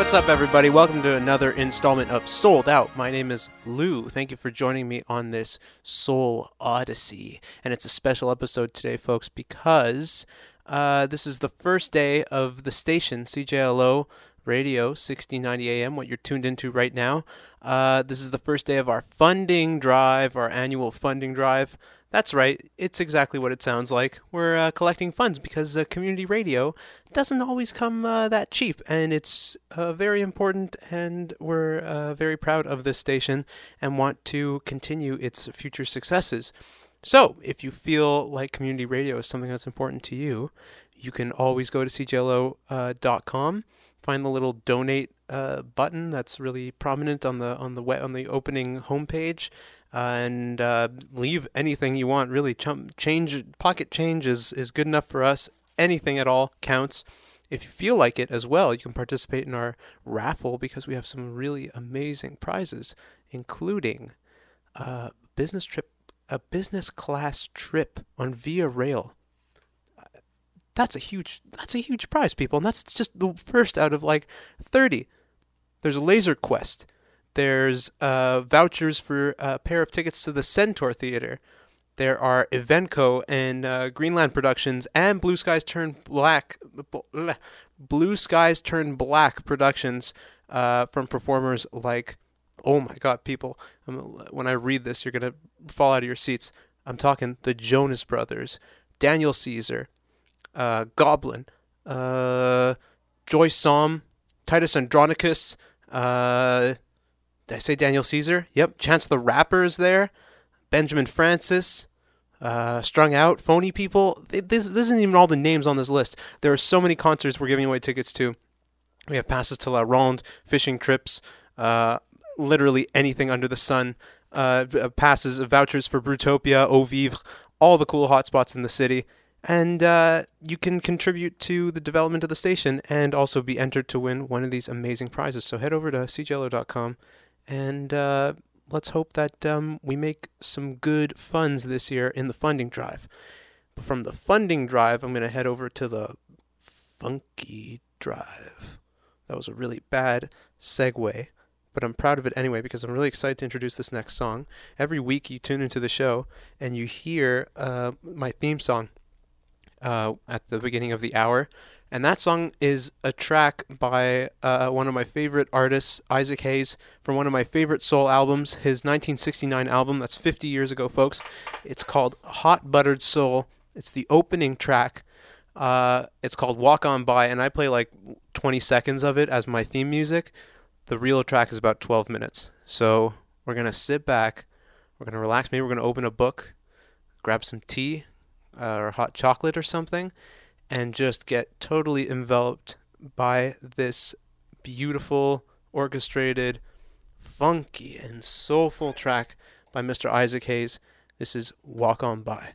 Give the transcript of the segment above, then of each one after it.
What's up, everybody? Welcome to another installment of Sold Out. My name is Lou. Thank you for joining me on this Soul Odyssey. And it's a special episode today, folks, because this is the first day of the station, CJLO Radio 1690 AM, what you're tuned into right now. This is the first day of our funding drive, our annual funding drive. That's right, it's exactly what it sounds like. We're collecting funds because community radio doesn't always come that cheap, and it's very important, and we're very proud of this station and want to continue its future successes. So, if you feel like community radio is something that's important to you, you can always go to cjlo.com, find the little donate button that's really prominent on the opening homepage. And leave anything you want, really. Pocket change is good enough for us. Anything at all counts. If you feel like it as well, you can participate in our raffle because we have some really amazing prizes, including a business class trip on Via Rail. That's a huge prize, people, and that's just the first out of like 30. There's a Laser Quest. There's vouchers for a pair of tickets to the Centaur Theater. There are Evenco and Greenland Productions and Blue Skies Turn Black Productions from performers like, oh my God, people. When I read this, you're going to fall out of your seats. I'm talking the Jonas Brothers, Daniel Caesar, Goblin, Joyce Somm, Titus Andronicus, did I say Daniel Caesar? Yep. Chance the Rapper is there. Benjamin Francis. Strung Out. Phony People. This isn't even all the names on this list. There are so many concerts we're giving away tickets to. We have passes to La Ronde, fishing trips, literally anything under the sun. Passes, vouchers for Brutopia, Au Vivre, all the cool hotspots in the city. And you can contribute to the development of the station and also be entered to win one of these amazing prizes. So head over to cjlo.com. And let's hope that we make some good funds this year in the funding drive. But from the funding drive, I'm going to head over to the funky drive. That was a really bad segue, but I'm proud of it anyway because I'm really excited to introduce this next song. Every week you tune into the show and you hear my theme song at the beginning of the hour. And that song is a track by one of my favorite artists, Isaac Hayes, from one of my favorite soul albums, his 1969 album. That's 50 years ago, folks. It's called Hot Buttered Soul. It's the opening track. It's called Walk On By, and I play like 20 seconds of it as my theme music. The real track is about 12 minutes. So we're going to sit back. We're going to relax. Maybe we're going to open a book, grab some tea or hot chocolate or something, and just get totally enveloped by this beautiful, orchestrated, funky, and soulful track by Mr. Isaac Hayes. This is Walk On By.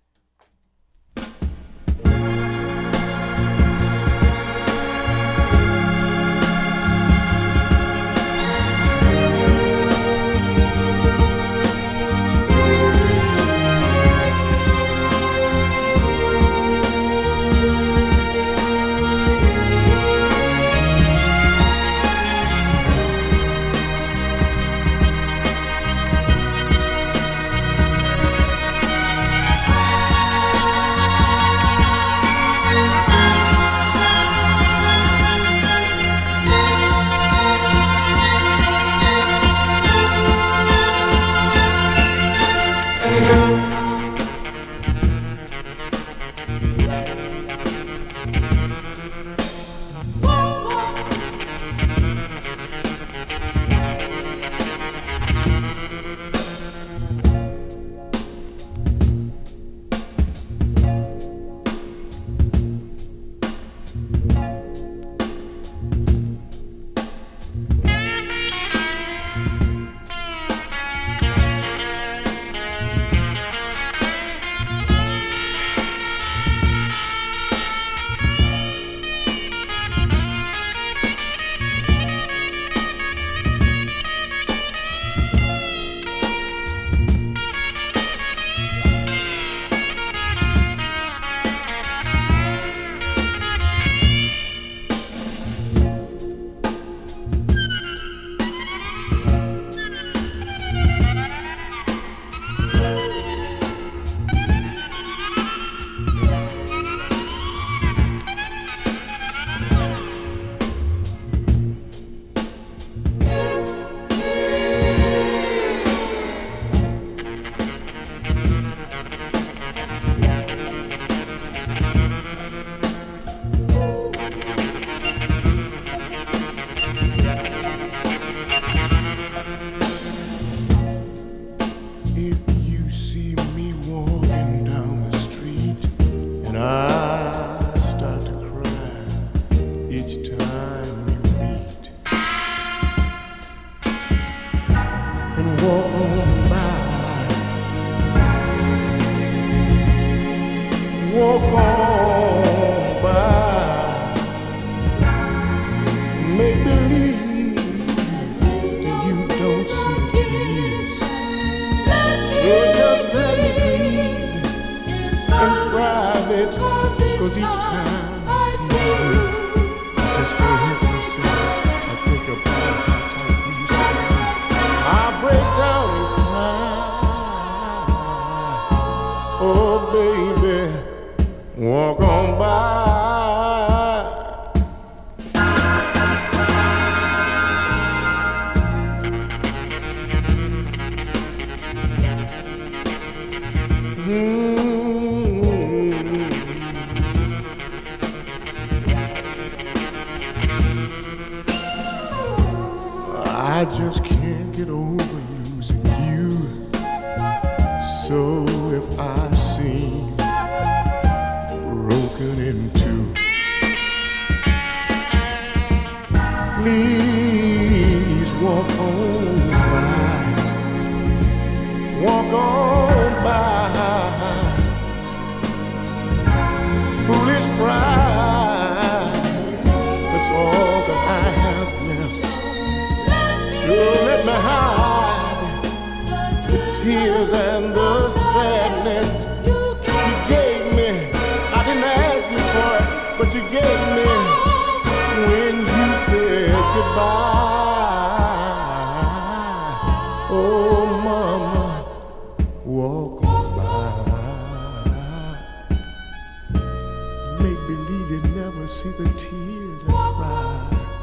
walk on by, walk on by, make believe that you don't see the tears. So just let me breathe in private, 'cause each time I see you, I just can't help myself. I think about how tight we used to be. I break down and cry. Oh baby, walk on by. I just can't get over losing you. So if I seem broken in two, please walk on by, walk on by. Foolish pride, that's all that I have left. So let me hide the tears and the sadness you gave me. I didn't ask you for it, but you gave me when you said goodbye. Oh mama, walk on by. Make believe you never see the tears I cry.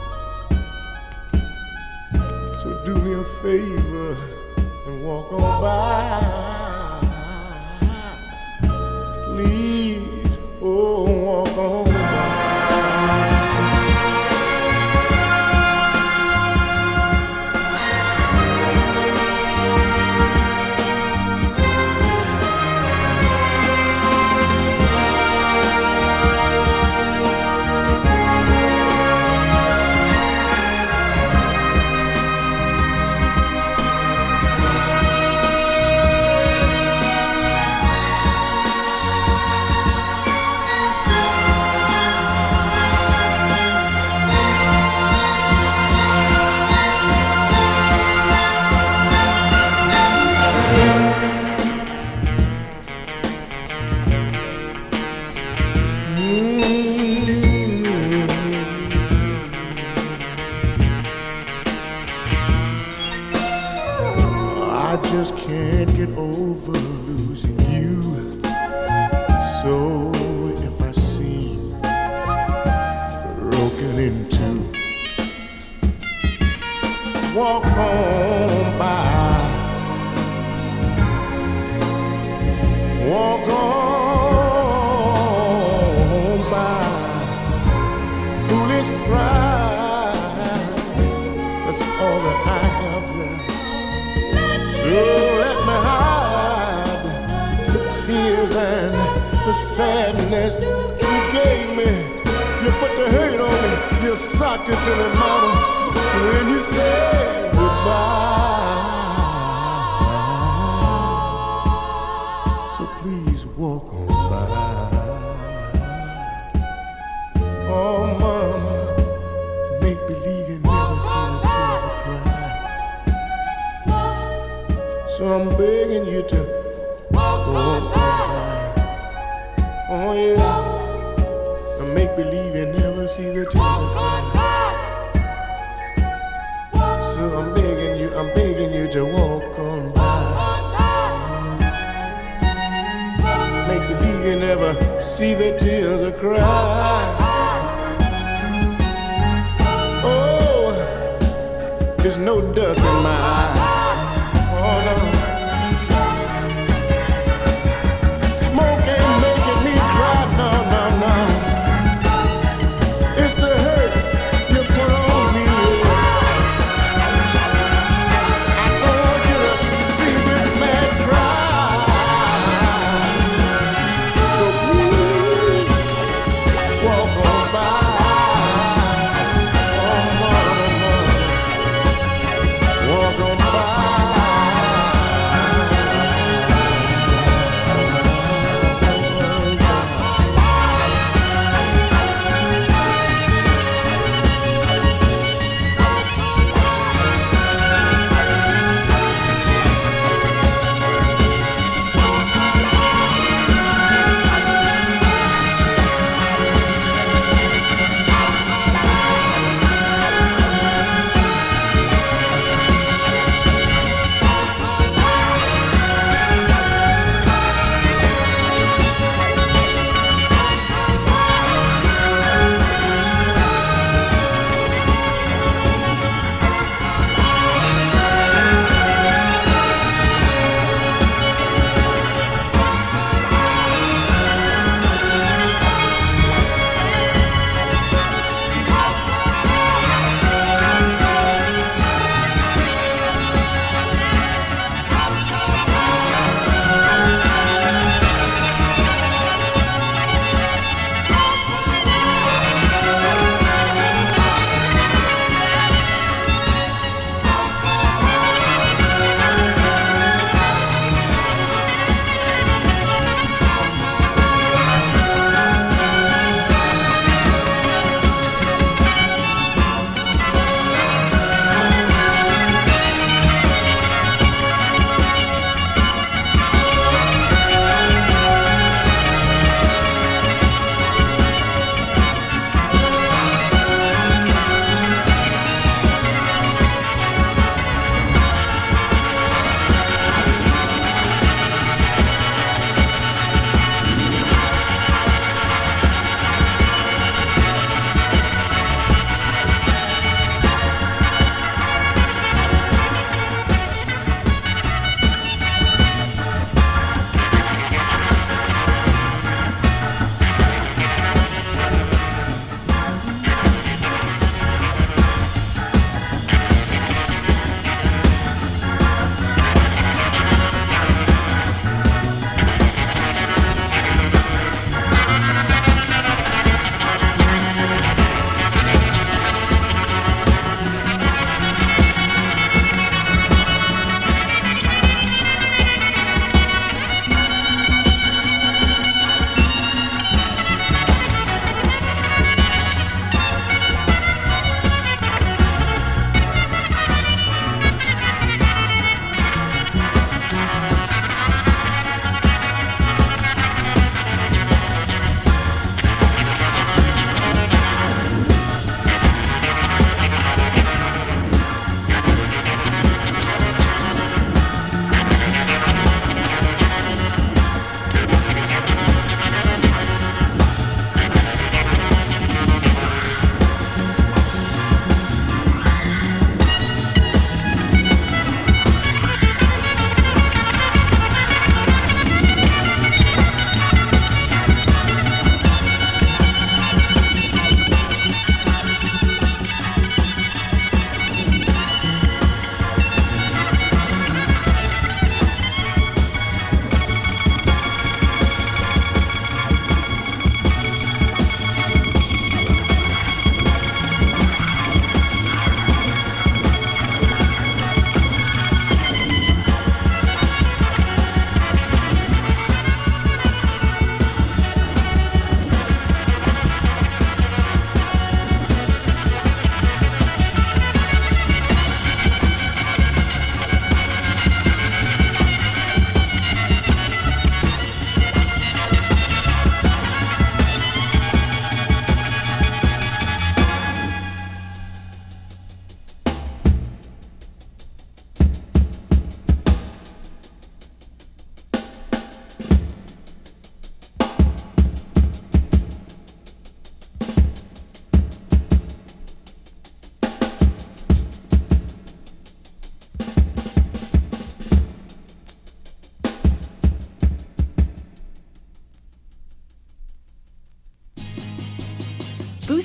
So do me a favor and walk on by. Please, oh, walk on by. I just can't get over losing you. So if I seem broken in two, walk on by, walk on by. Foolish pride, that's all that I have left. So let me hide the tears and the sadness you gave me. You put the hurt on me, you socked it to the mama when you said goodbye. So please walk on by. Oh mama, make believe you never see the tears I cry. So I'm begging you to walk on by. Oh yeah, and make believe you never see the tears I cry. So I'm begging you to walk on by. Make believe you never see the tears I cry. Oh, there's no dust in my eye. Oh no. Smoke ain't making me cry, no, no, no. It's the hurt you put on me. I don't want you to see this man cry. So please walk on by. Oh, mama, walk on by.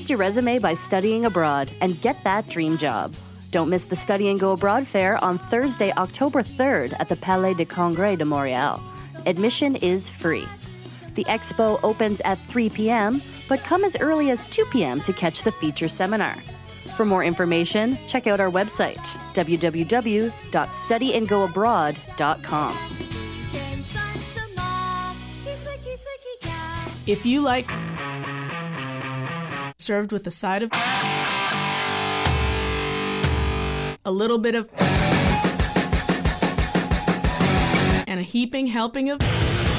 Boost your resume by studying abroad and get that dream job. Don't miss the Study and Go Abroad Fair on Thursday, October 3rd at the Palais de Congrès de Montréal. Admission is free. The expo opens at 3 p.m., but come as early as 2 p.m. to catch the feature seminar. For more information, check out our website, www.studyandgoabroad.com. If you like served with a side of a little bit of and a heaping helping of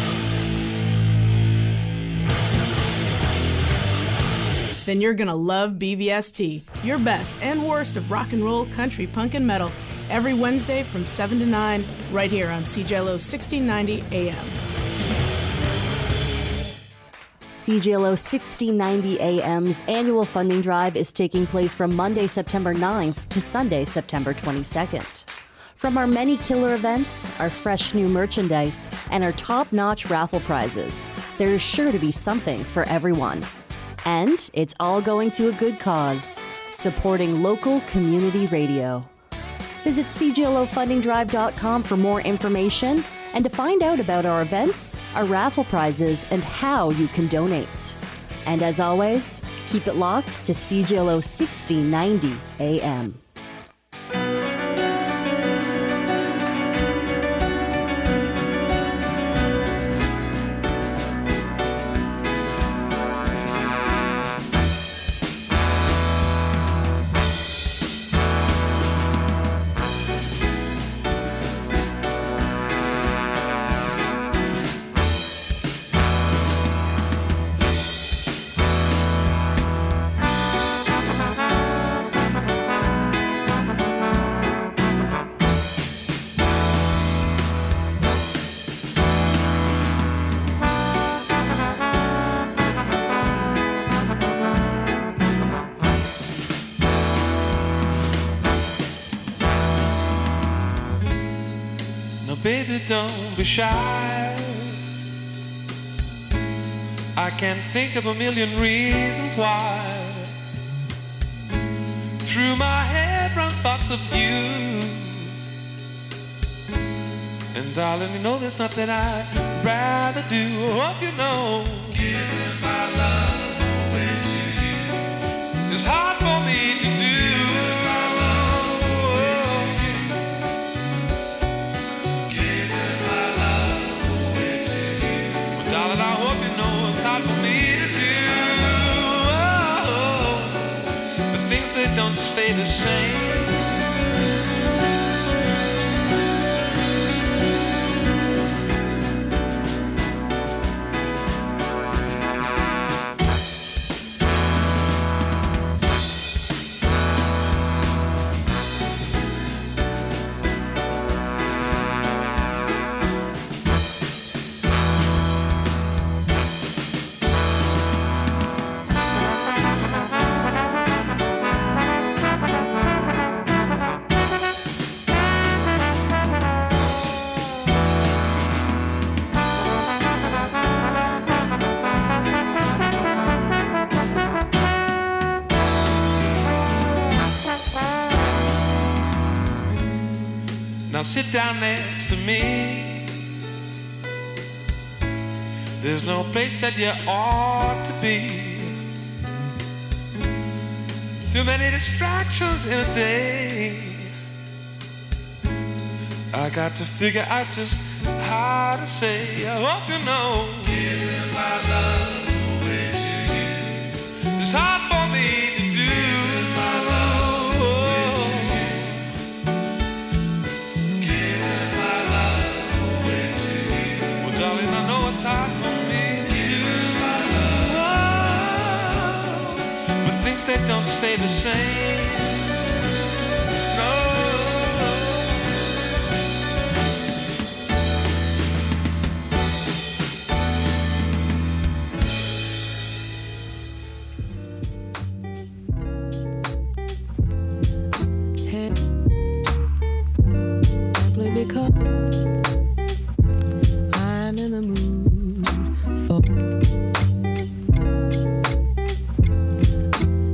then you're gonna love BVST, your best and worst of rock and roll, country, punk, and metal, every Wednesday from 7 to 9, right here on CJLO 1690 AM. CJLO 1690 AM's annual funding drive is taking place from Monday, September 9th to Sunday, September 22nd. From our many killer events, our fresh new merchandise, and our top-notch raffle prizes, there is sure to be something for everyone. And it's all going to a good cause, supporting local community radio. Visit cjlofundingdrive.com for more information and to find out about our events, our raffle prizes, and how you can donate. And as always, keep it locked to CJLO 1690 AM. Baby, don't be shy. I can think of a million reasons why. Through my head run thoughts of you. And darling, you know there's nothing I'd rather do. Hope you know, giving my love away to you is hard for me to do. They don't stay the same. Now sit down next to me. There's no place that you ought to be. Too many distractions in a day. I got to figure out just how to say, I hope you know, giving my love away to you is hard for me to do. Giving my love away to you. Giving my love away to you. Well, darling, I know it's hard for me to do. My love. But things, they don't stay the same. I'm in the mood for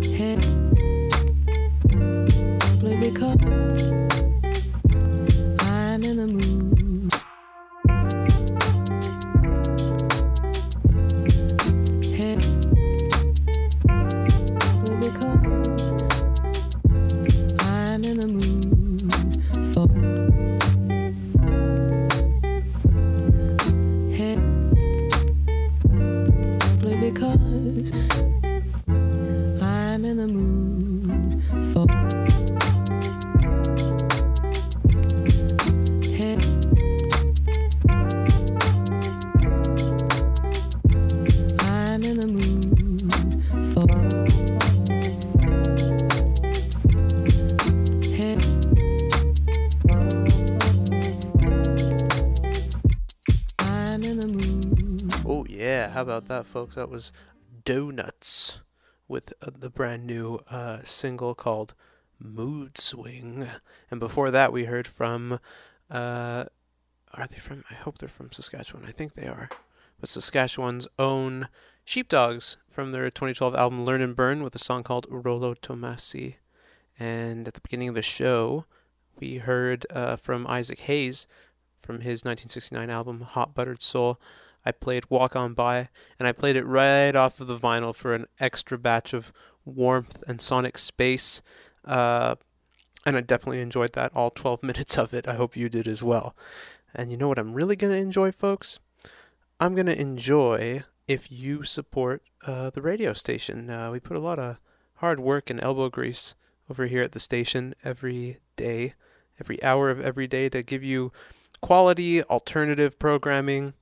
how about that, folks? That was Donuts with the brand new single called Mood Swing. And before that, we heard from, are they from, I hope they're from Saskatchewan. I think they are. But Saskatchewan's own Sheepdogs from their 2012 album Learn and Burn with a song called Rolo Tomasi. And at the beginning of the show, we heard from Isaac Hayes from his 1969 album Hot Buttered Soul. I played Walk On By, and I played it right off of the vinyl for an extra batch of warmth and sonic space. And I definitely enjoyed that, all 12 minutes of it. I hope you did as well. And you know what I'm really going to enjoy, folks? I'm going to enjoy if you support the radio station. We put a lot of hard work and elbow grease over here at the station every day, every hour of every day to give you quality alternative programming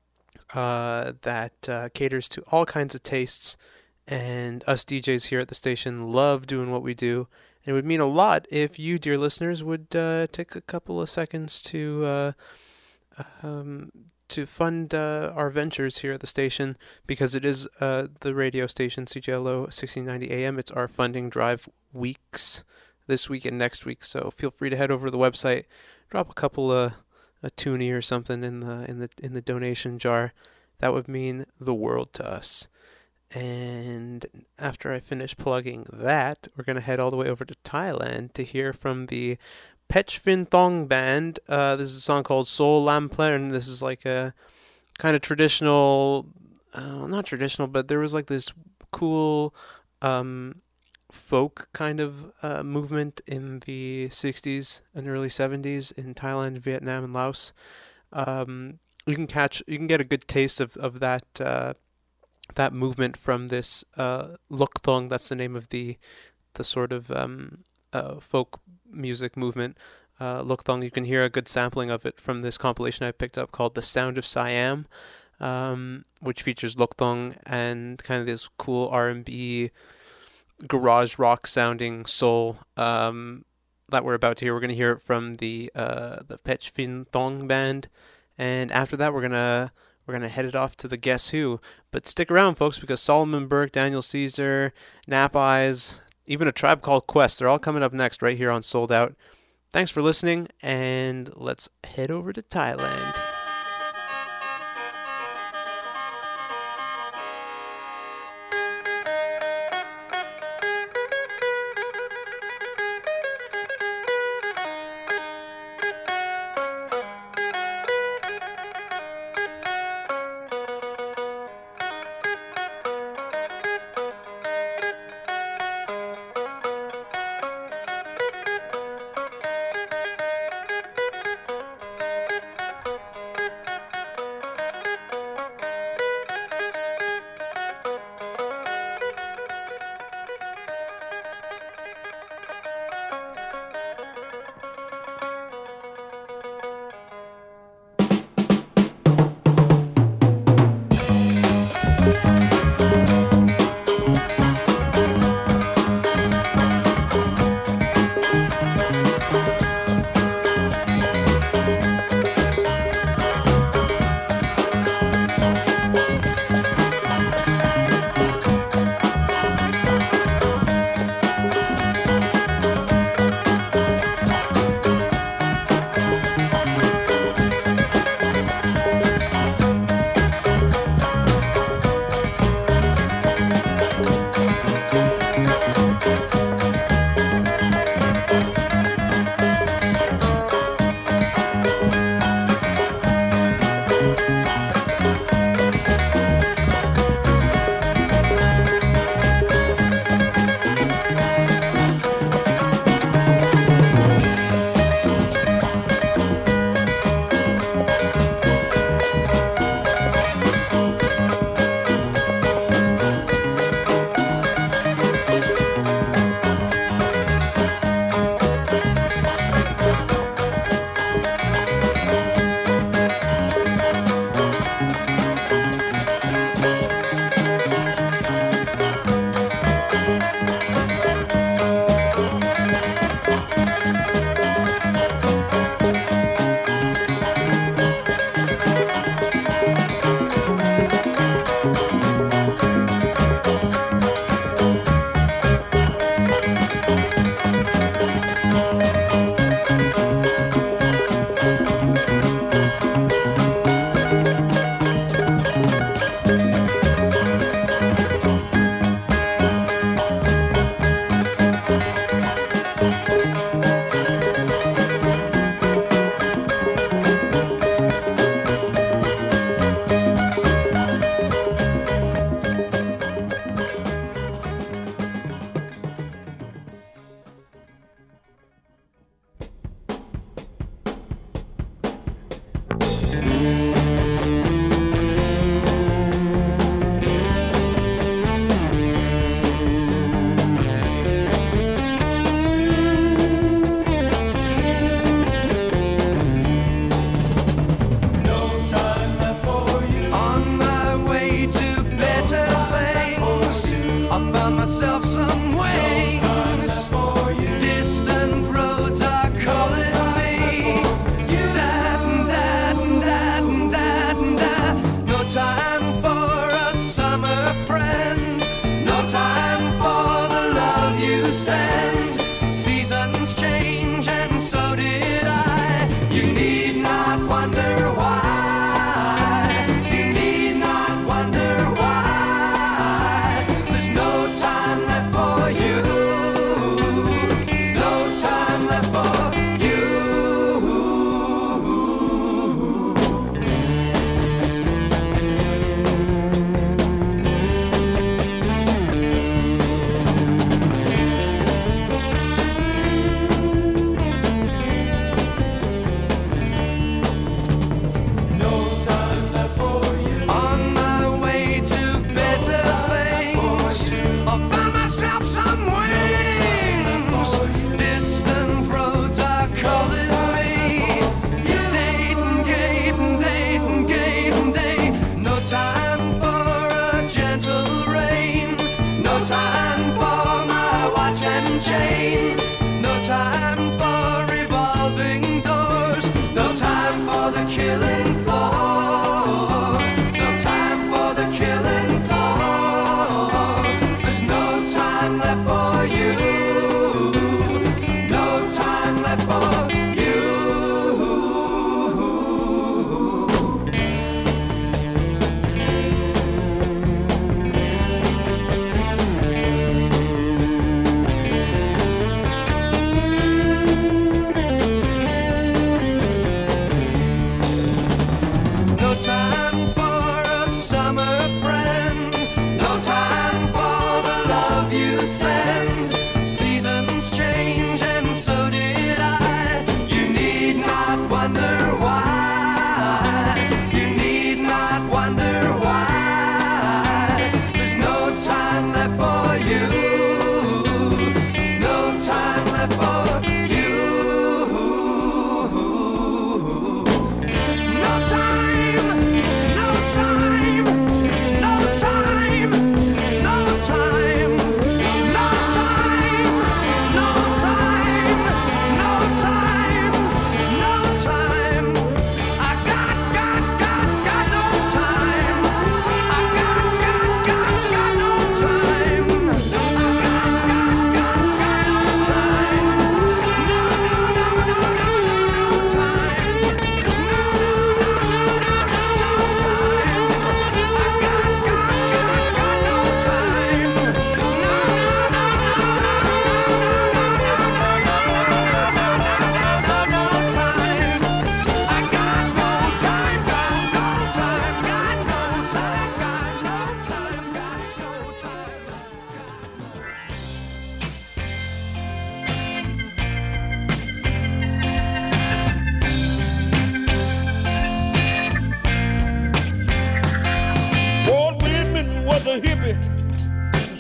that caters to all kinds of tastes, and us DJs here at the station love doing what we do. And it would mean a lot if you, dear listeners, would take a couple of seconds to fund our ventures here at the station, because it is the radio station CJLO 1690 AM. It's our funding drive weeks, this week and next week. So feel free to head over to the website, drop a couple of a toonie or something in the donation jar. That would mean the world to us. And after I finish plugging that, we're gonna head all the way over to Thailand to hear from the Pech Phin Thong band. This is a song called Soul Lam Plern. This is like a kind of traditional, not traditional, but there was like this cool folk kind of movement in the 60s and early 70s in Thailand, Vietnam, and Laos. You can get a good taste of that that movement from this Luk Thong. That's the name of the sort of folk music movement. Luk Thong. You can hear a good sampling of it from this compilation I picked up called The Sound of Siam, which features Luk Thong and kind of this cool R&B garage rock sounding soul that we're about to hear. We're going to hear it from the Pech Phin Thong band, and after that we're gonna head it off to the Guess Who. But stick around, folks, because Solomon Burke, Daniel Caesar, Nap Eyes, even A Tribe Called Quest, they're all coming up next right here on Sold Out. Thanks for listening, and let's head over to Thailand.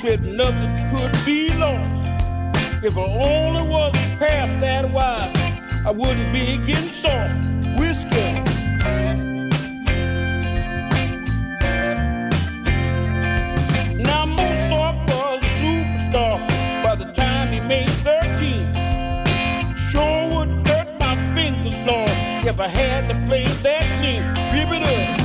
said nothing could be lost. If I only was half that wide, I wouldn't be getting soft whiskey. Now Mozart was a superstar by the time he made 13. Sure would hurt my fingers, Lord, if I had to play that clean. Give it up.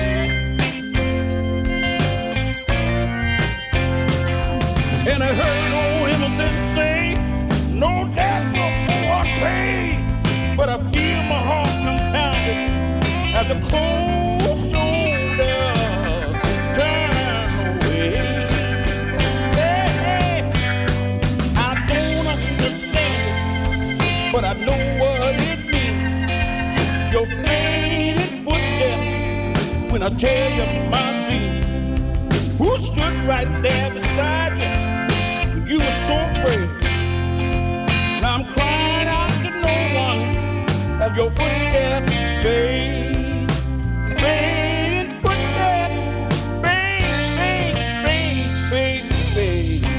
And I heard old Emerson say, no doubt no poor paid, but I feel my heart compounded as a cold shoulder turn away. Hey, hey. I don't understand it, but I know what it means. Your faded footsteps when I tell you my dreams. Who stood right there beside you? You were so afraid. Now I'm crying out to no one as your footsteps fade. Fading footsteps, fade, fade, fade, fade, fade.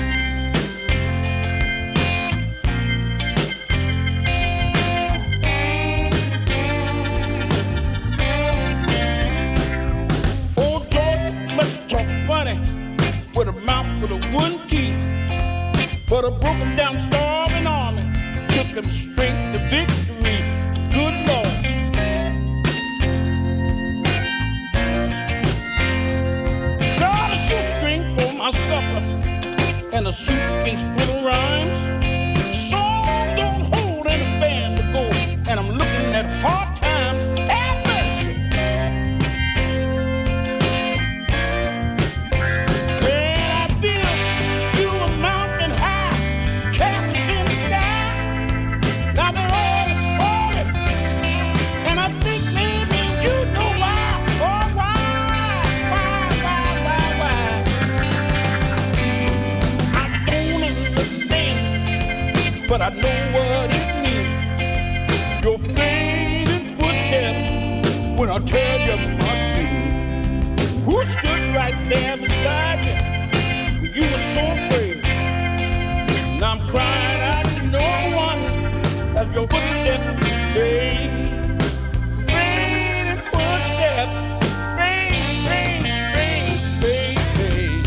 Old George must talk funny with a mouth full of wooden teeth. But a broken down starving army took him straight to victory. Good Lord. Got a shoestring for my supper and a suitcase full of rhymes. Songs don't hold any band to go, and I'm looking at hard times. Have mercy. But I know what it means. Your fading footsteps when I tell you my dreams. Who stood right there beside you? You were so afraid. Now I'm crying out to no one as your footsteps fade. Fading footsteps, fade, fade, fade, fade, fade.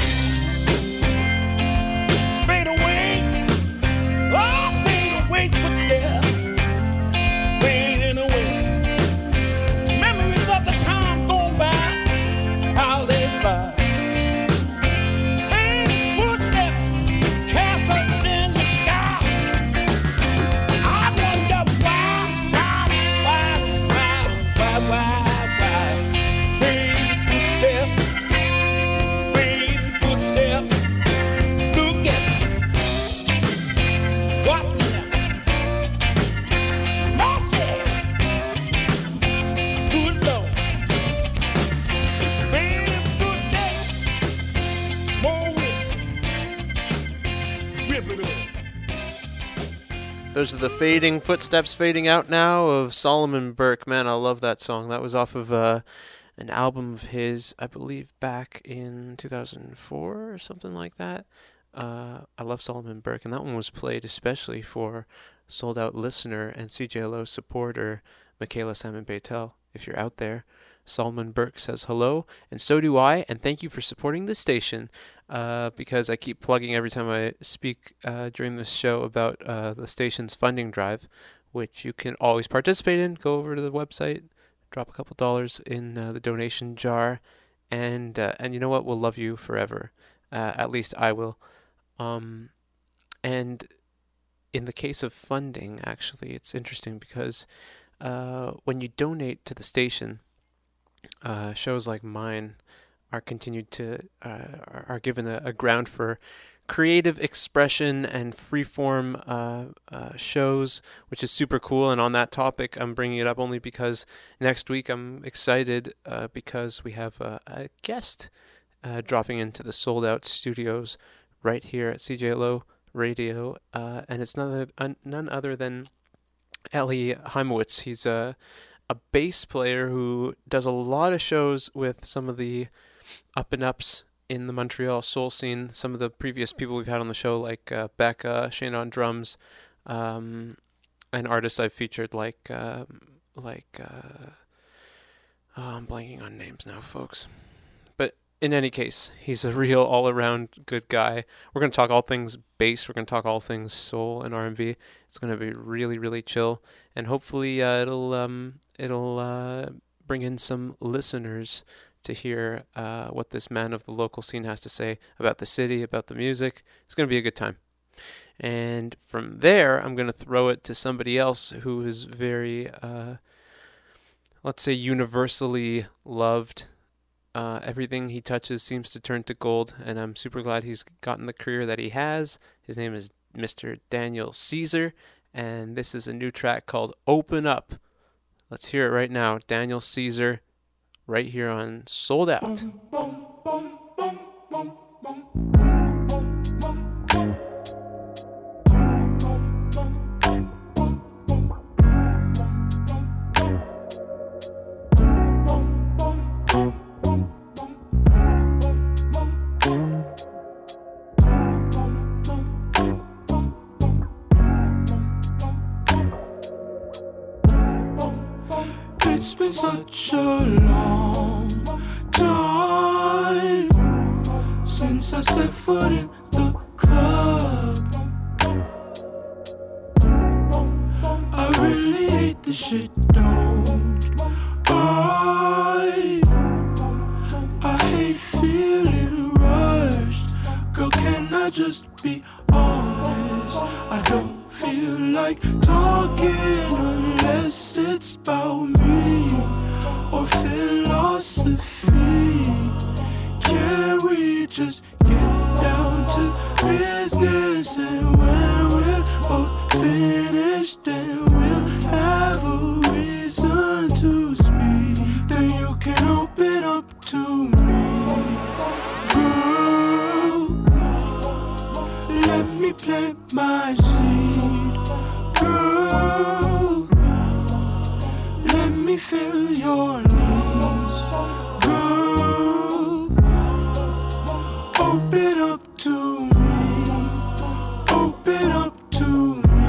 Fade away. Oh, fade away footsteps, fading away. Memories of the time gone by, how they fly. Fading footsteps, cast up in the sky. I wonder why. Fading footsteps, fading footsteps. Look at me. Watch me now. Mercy. Good Lord. Fading footsteps. More whiskey. Rip it up. Those are the fading footsteps fading out now of Solomon Burke. Man, I love that song. That was off of an album of his, I believe, back in 2004 or something like that. I love Solomon Burke, and that one was played especially for Sold Out listener and CJLO supporter Michaela Salmon Beitel. If you're out there, Solomon Burke says hello, and so do I, and thank you for supporting this station, because I keep plugging every time I speak during this show about the station's funding drive, which you can always participate in. Go over to the website, drop a couple dollars in the donation jar, and you know what? We'll love you forever. At least I will. And in the case of funding, actually, it's interesting because when you donate to the station, shows like mine are continued to are given a ground for creative expression and freeform shows, which is super cool. And on that topic, I'm bringing it up only because next week I'm excited because we have a guest dropping into the Sold Out studios right here at CJLO Radio, and it's none other than Ellie Heimowitz. He's a bass player who does a lot of shows with some of the up-and-ups in the Montreal soul scene. Some of the previous people we've had on the show, like Becca, Shane on drums, and artists I've featured like I'm blanking on names now, folks. But in any case, he's a real all-around good guy. We're going to talk all things bass. We're going to talk all things soul and R&B. It's going to be really, really chill. And hopefully it'll bring in some listeners to hear what this man of the local scene has to say about the city, about the music. It's going to be a good time. And from there, I'm going to throw it to somebody else who is very, let's say, universally loved. Everything he touches seems to turn to gold, and I'm super glad he's gotten the career that he has. His name is Mr. Daniel Caesar, and this is a new track called Open Up. Let's hear it right now. Daniel Caesar, right here on Sold Out. It's been such a long time since I set foot in the club. I really hate this shit, don't I hate feeling rushed. Girl, can I just be honest? I don't feel like talking unless it's about me or philosophy. Can we just get down to business, and when we're both finished, then we'll have a reason to speak. Then you can open up to me, girl. Let me plant my seed, girl. Let me fill your needs, girl. Open up to me, open up to me.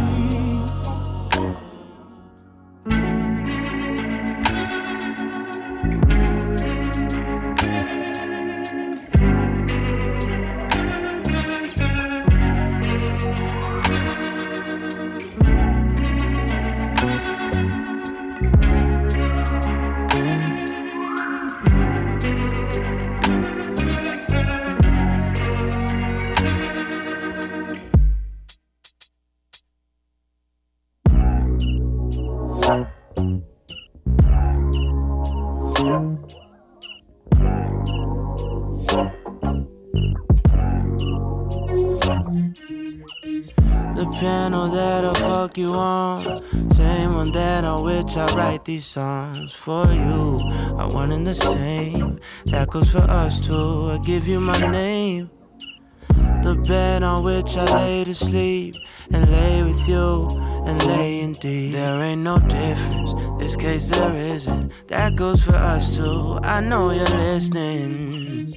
The piano that I fuck you on, same one that on which I write these songs for you. Are one and the same, that goes for us too. I give you my name. The bed on which I lay to sleep and lay with you and lay in deep. There ain't no difference, this case there isn't. That goes for us too. I know you're listening.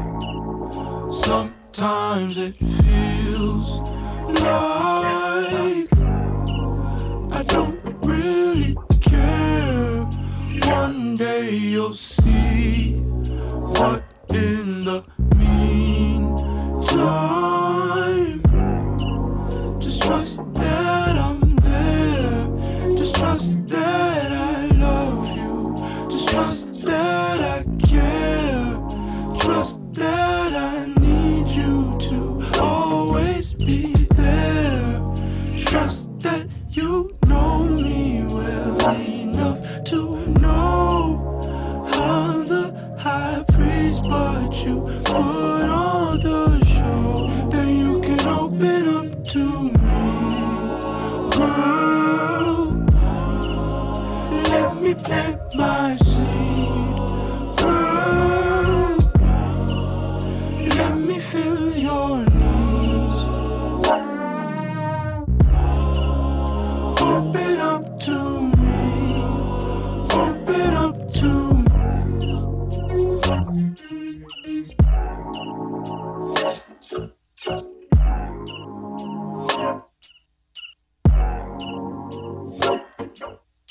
Sometimes it feels like I don't really care. One day you'll see what in the meantime. Just trust that I'm there. Just trust that I love you. Just trust that I care. Trust that I need you to always be there. Trust that you know me well enough to know I'm the high priest, but you put on the show. Then you can open up to me, girl. Let me plant my seed, girl. Let me fill your needs. Open up to me. Open up to me.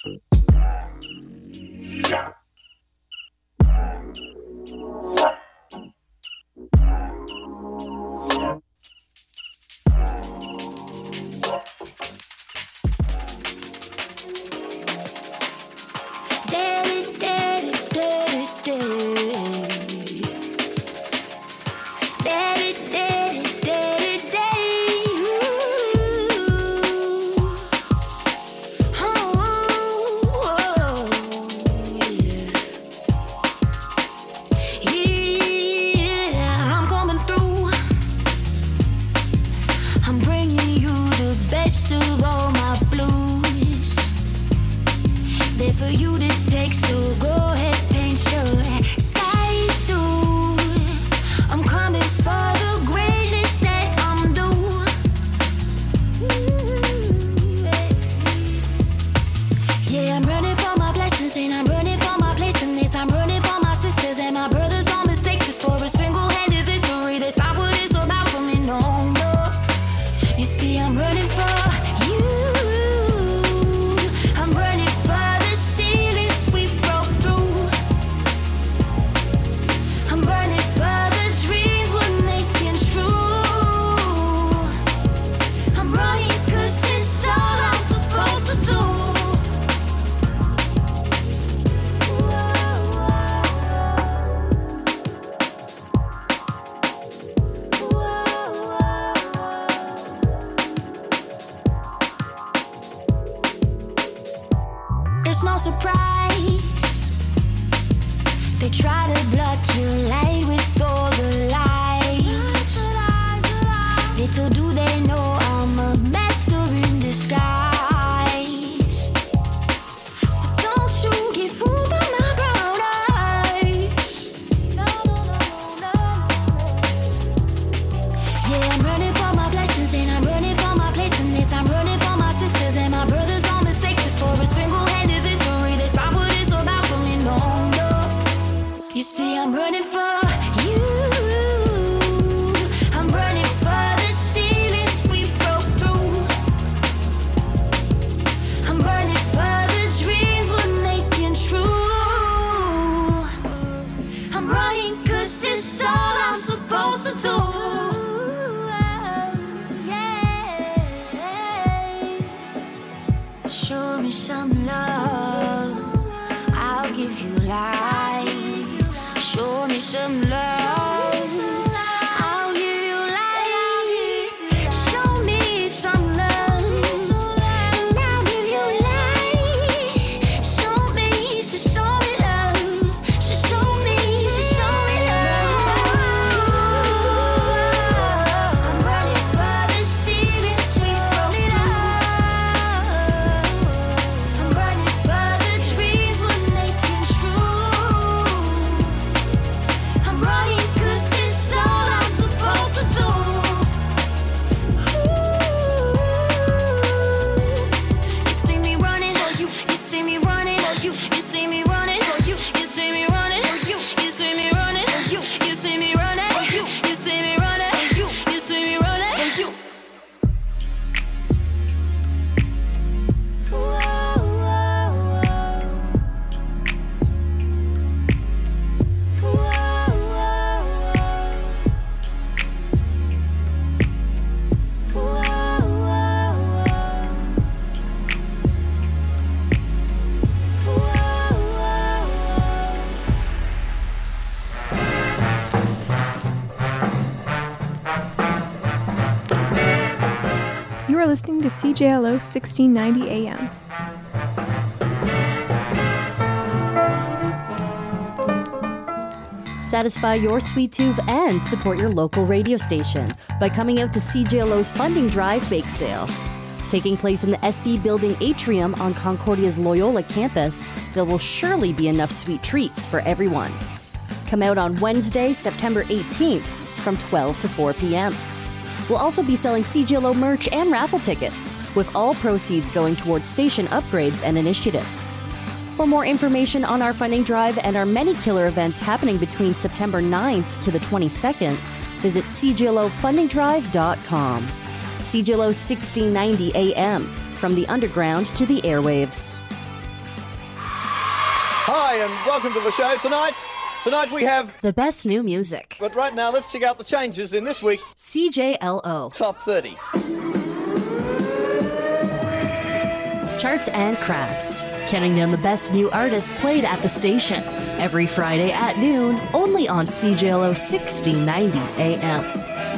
It's no surprise they try to block your light with all the lies. Little do they know I'm a master in disguise. So don't you get fooled by my brown eyes. No. Yeah, I'm running for my blessings and I'm running for my place in this. I'm running for my sisters and my brothers. Don't mistake this for a single-handed victory. That's not what it's about for me, no. You see, I'm running for you. I'm running for the ceilings we broke through. I'm running for the dreams we're making true. I'm running 'cause it's all I'm supposed to do. Show me some love, I'll give you life. Show me some love, I'll give you life. Show me some love, and I'll give you life. Show me love. Show me love. I'm running for the ceilings we broke up. I'm running for the dreams we're making true. I'm running 'cause it's all I'm supposed to do. You see me running, or you see me running, or you see me running, or you see me running, or you see me running, or you see me running, or you see me running, or you see me running, or you. You are listening to CJLO 1690 AM. Satisfy your sweet tooth and support your local radio station by coming out to CJLO's Funding Drive Bake Sale. Taking place in the SB Building Atrium on Concordia's Loyola campus, there will surely be enough sweet treats for everyone. Come out on Wednesday, September 18th from 12 to 4 p.m. We'll also be selling CJLO merch and raffle tickets, with all proceeds going towards station upgrades and initiatives. For more information on our funding drive and our many killer events happening between September 9th to the 22nd, visit cjlofundingdrive.com. CJLO 1690 AM, from the underground to the airwaves. Hi, and welcome to the show tonight. Tonight we have, The best new music. but right now let's check out the changes in this week's CJLO. Top 30. Charts and crafts. Counting down the best new artists played at the station. Every Friday at noon, only on CJLO 1690 AM.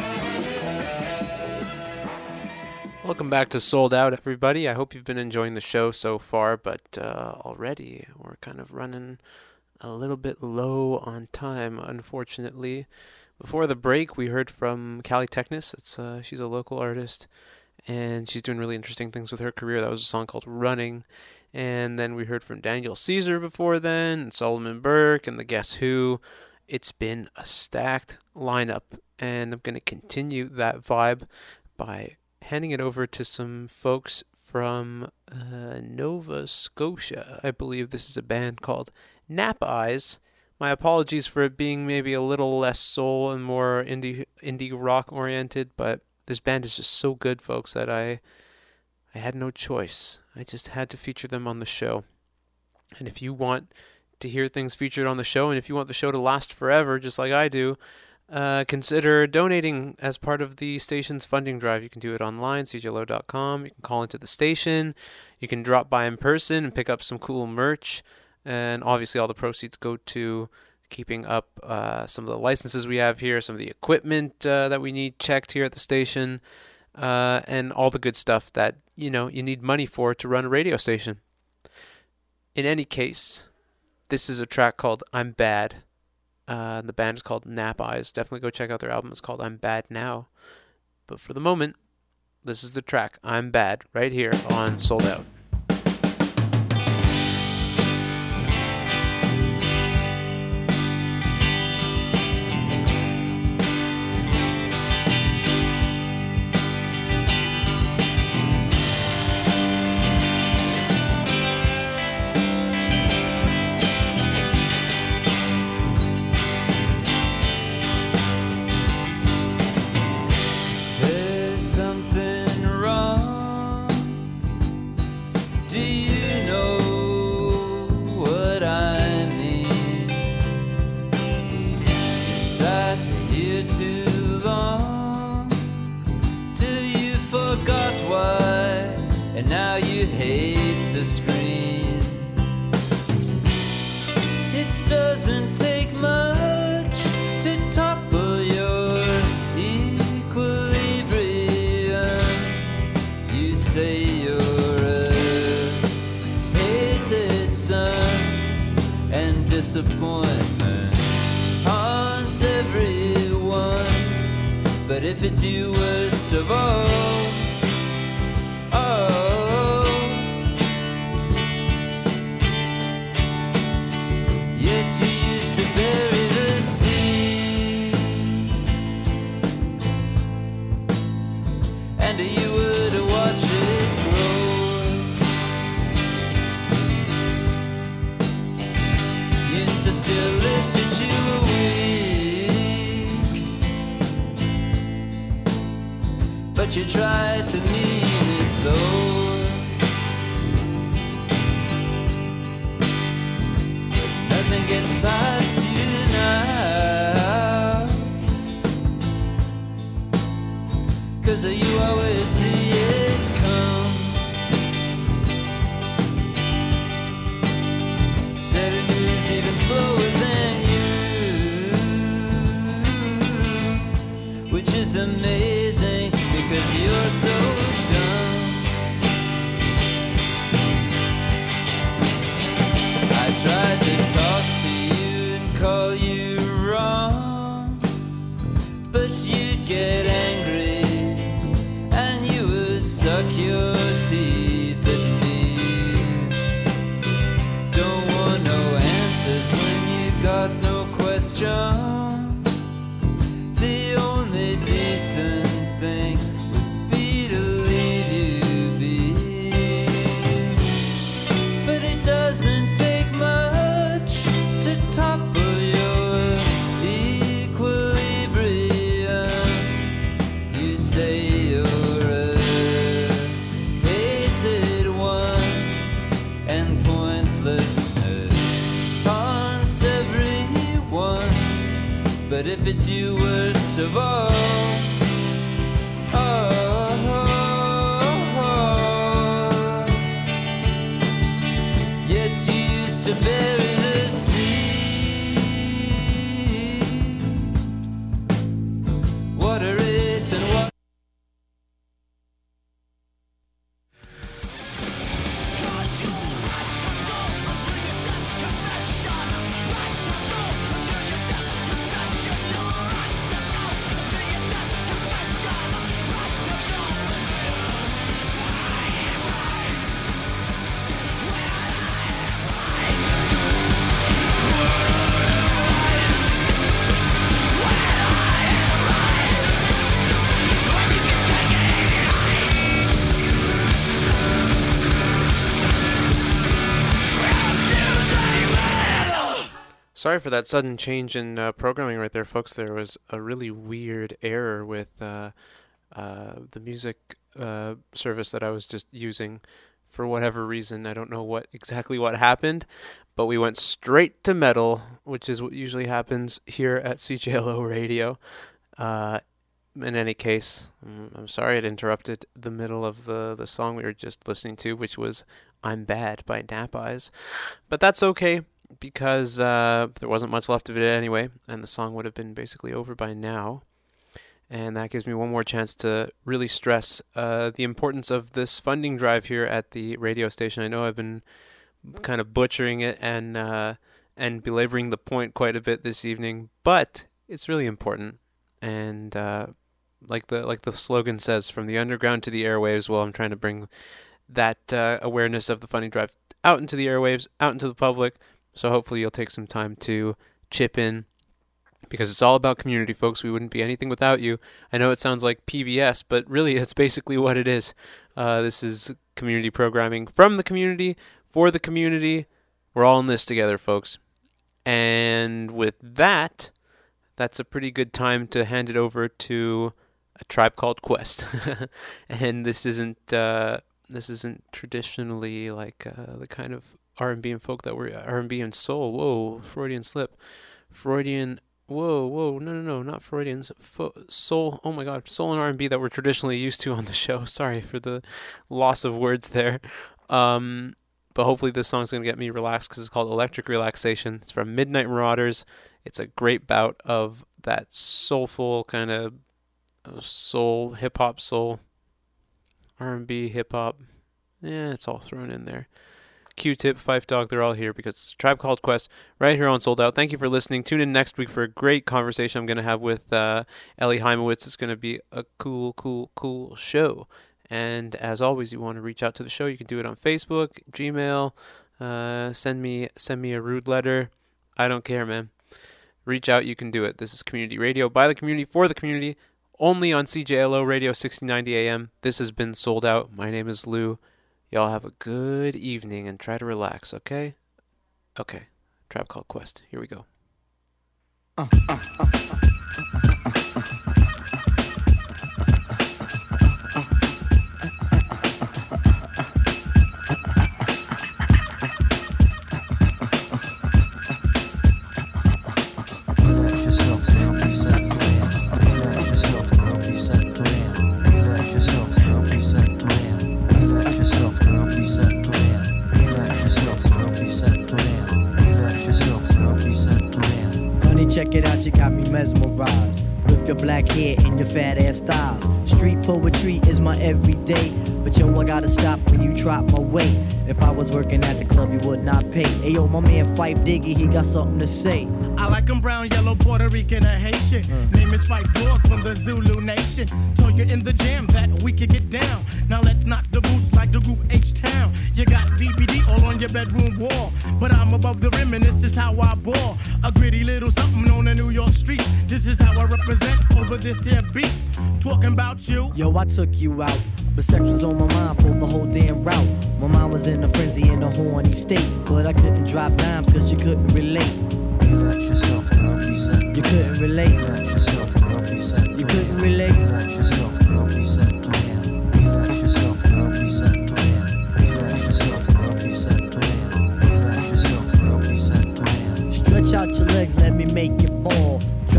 Welcome back to Sold Out, everybody. I hope you've been enjoying the show so far, but already we're kind of running a little bit low on time, unfortunately. Before the break, we heard from Callie Technis. She's a local artist, and she's doing really interesting things with her career. That was a song called Running. And then we heard from Daniel Caesar before then, and Solomon Burke, and the Guess Who. It's been a stacked lineup, and I'm going to continue that vibe by handing it over to some folks from Nova Scotia. I believe this is a band called Nap Eyes. My apologies for it being maybe a little less soul and more indie rock oriented, but this band is just so good, folks, that I had no choice. I just had to feature them on the show. And if you want to hear things featured on the show, and if you want the show to last forever, just like I do, consider donating as part of the station's funding drive. You can do it online, cjlo.com. You can call into the station. You can drop by in person and pick up some cool merch. And obviously all the proceeds go to keeping up some of the licenses we have here, some of the equipment that we need checked here at the station, and all the good stuff that, you need money for to run a radio station. In any case, this is a track called I'm Bad. The band is called Nap Eyes. Definitely go check out their album. It's called I'm Bad Now. But for the moment, this is the track I'm Bad right here on Sold Out. There's something wrong. Do you know what I mean? You sat here too long till you forgot why, and now you hate the screen. It doesn't take much to topple your equilibrium. You say you're a hated son, and disappointment haunts everyone. But if it's you worst of all, yet you used to bury the sea, and you would watch it grow. Used to still lift at you a week, but you tried to mean it though. Nothing gets past you now, 'cause you always see it come. Said it moves even slower than you, which is amazing because you're so dumb. I tried to talk to you and call you wrong, but you'd get angry and you would suck your teeth at me. Don't want no answers when you got no question. The only decent thing would be to leave you be. But it doesn't take much to topple your equilibrium. You say you're a hated one, and pointlessness But if it's you worst of all, yet you used to bury the seed, water it and water. Sorry for that sudden change in programming right there, folks. There was a really weird error with the music service that I was just using for whatever reason. I don't know exactly what happened, but we went straight to metal, which is what usually happens here at CJLO Radio. In any case, I'm sorry it interrupted the middle of the song we were just listening to, which was I'm Bad by Nap Eyes. But that's okay, because there wasn't much left of it anyway, and the song would have been basically over by now. And that gives me one more chance to really stress the importance of this funding drive here at the radio station. I know I've been kind of butchering it and belaboring the point quite a bit this evening, but it's really important. And like the slogan says, from the underground to the airwaves, well, I'm trying to bring that awareness of the funding drive out into the airwaves, out into the public. So hopefully you'll take some time to chip in, because it's all about community, folks. We wouldn't be anything without you. I know it sounds like PBS, but really it's basically what it is. This is community programming from the community, for the community. We're all in this together, folks. And with that, that's a pretty good time to hand it over to A Tribe Called Quest. And this isn't traditionally like the kind of R&B and folk that we're R&B and soul. Whoa, Freudian slip. Freudian. Whoa, no, not Freudians. Soul. Oh my God, soul and R&B that we're traditionally used to on the show. Sorry for the loss of words there. But hopefully this song's gonna get me relaxed, because it's called Electric Relaxation. It's from Midnight Marauders. It's a great bout of that soulful kind of soul, hip hop, soul, R&B, hip hop. Yeah, it's all thrown in there. Q-Tip, Fife Dog, they're all here because it's a Tribe Called Quest right here on Sold Out. Thank you for listening. Tune in next week for a great conversation I'm going to have with Ellie Heimowitz. It's going to be a cool show. And as always, you want to reach out to the show, you can do it on Facebook, Gmail, send me a rude letter. I don't care, man. Reach out, you can do it. This is community radio by the community for the community, only on CJLO Radio 1690 AM. This has been Sold Out. My name is Lou. Y'all have a good evening and try to relax, okay? Okay. Tribe Called Quest. Here we go. Check it out, you got me mesmerized with your black hair and your fat ass styles. Street poetry is my everyday, but yo, I gotta stop when you drop my weight. If I was working at the club, you would not pay. Hey yo, my man Fife Diggy, he got something to say. I like him brown, yellow, Puerto Rican, or Haitian. Name is Fife Dog from the Zulu Nation. Told you in the jam that we could get down. Now let's knock the boots like the group H-Town. You got BBD all on your bedroom wall, but I'm above the rim and this is how I ball. A gritty little something on the New York street. This is how I represent over this here beat. Talking about you. Yo, I took you out, but sex was on my mind for the whole damn route. My mind was in a frenzy in a horny state, but I couldn't drop dimes cause you couldn't relate. Relax yourself, girl, reset. You couldn't relate. Relax yourself, girl, reset. You couldn't relate. Relax yourself, girl, reset. Relax yourself, girl, reset. Relax yourself, girl, reset. Relax yourself, girl, reset. Stretch out your legs, let me make it ball. Drop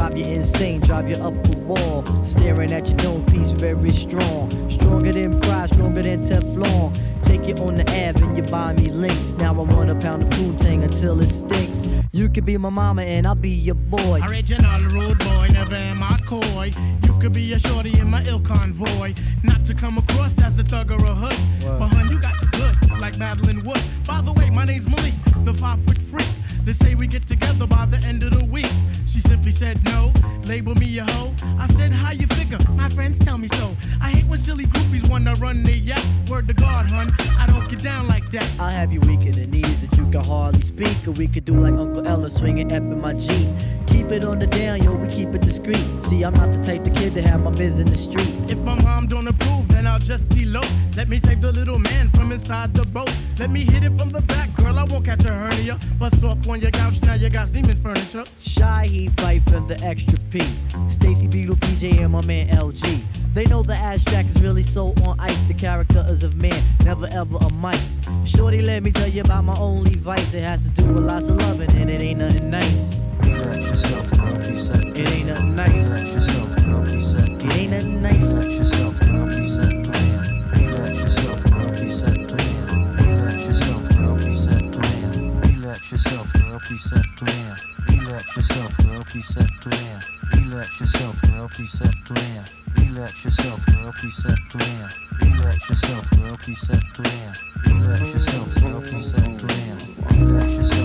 drive you insane, drive you up the wall. Staring at your known piece, very strong. Stronger than pride, stronger than Teflon. Take you on the Ave and you buy me links. Now I want a pound of poontang until it stinks. You could be my mama and I'll be your boy. Original rude boy, never am I coy. You could be a shorty in my ill convoy. Not to come across as a thug or a hood. But hun, you got the goods, like Madeline Wood. By the way, my name's Malik, the 5-foot freak. They say we get together by the end of the week. She simply said no, label me a hoe. I said, how you figure? My friends tell me so. I hate when silly groupies wanna run their yap. Word to God, hun, I don't get down like that. I'll have you weak in the knees that you can hardly speak. Or we could do like Uncle Ella swinging up in my Jeep. Keep it on the down, yo, we keep it discreet. See, I'm not the type of kid to have my biz in the streets. If my mom don't approve, then I'll just elope. Let me save the little man from inside the boat. Let me hit it from the back, girl, I won't catch a hernia. Bust off on your couch, now you got Siemens furniture. Shy, he fight from the extra P. Stacy Beetle, PJ, and my man LG. They know the abstract is really so on ice. The character is of man, never ever a mice. Shorty, let me tell you about my only vice. It has to do with lots of loving, and it ain't nothing nice. Relax yourself, girl, please set. It ain't nothing nice. Relax yourself, girl, please set. It ain't nothing nice. Relax yourself, girl, please set. Relax yourself, girl, please set. Relax yourself, girl, please set. Relax yourself, girl, please set. Relax yourself, girl, please set. Relax yourself, girl, please set. Relax yourself, girl, please set. Relax yourself, girl, please set. Relax yourself, girl, please set. Relax yourself.